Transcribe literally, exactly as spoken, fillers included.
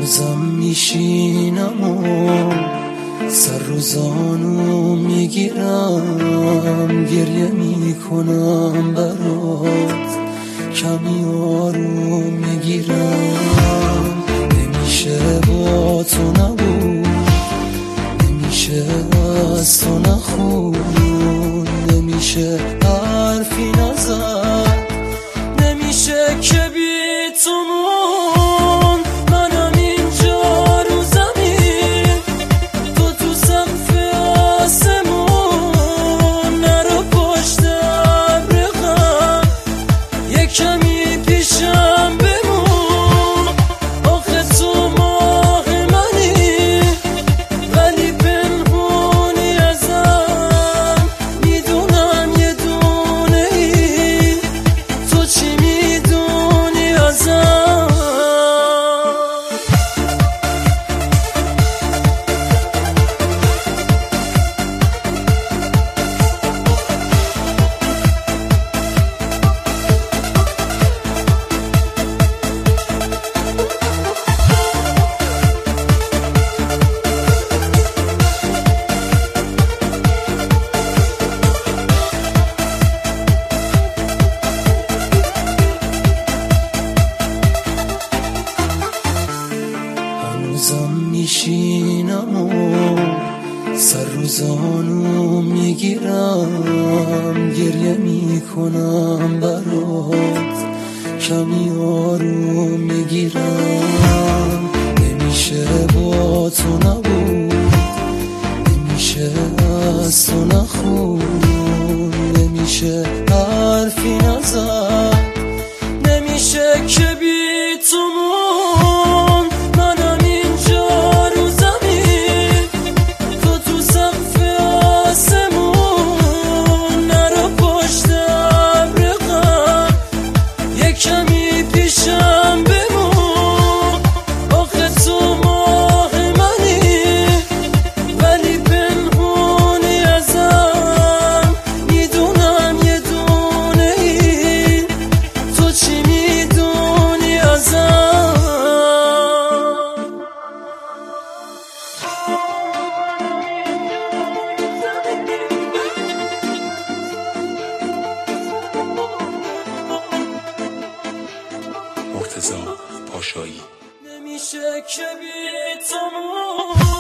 هنوزم میشینم و سر رو زانو میگیرم، گریه میکنم برات، کمی آروم میگیرم. نمیشه با تو نبود، نمیشه از تو نخون، نمیشه حرفی نزد، نمیشه که بی تو مون. منم اینجا رو زمین، تو تو سقف آسمون، نرو پشت ابر غم، یه کمی پیشم بمون. آخه تو ماه منی ولی پنهونی ازم، میدونم یه دونه ای، تو چی میدونی ازم؟ هنوزم میشینم و سر رو زانو میگیرم، گریه میکنم برات، کمی آروم میگیرم. نمیشه با تو نبود، نمیشه از تو نخون، نمیشه حرفی نزد، نمیشه که بی تو مون. منم اینجا رو زمین، تو تو سقف آسمون، نرو پشت ابر غم، یه کمی پیشم بمون. آخه تو ماه منی ولی پنهونی ازم، میدونم یه دونه ای، تو چی میدونی ازم؟ مرتضی پاشایی. نمیشه که بی تو